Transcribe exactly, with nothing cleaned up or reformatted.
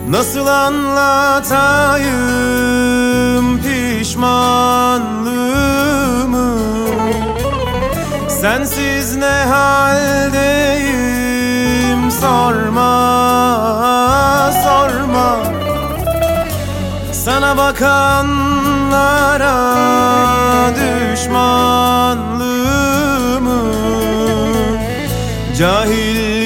Nasıl anlatayım pişmanlığımı? Sensiz ne haldeyim, sorma sorma. Sana bakan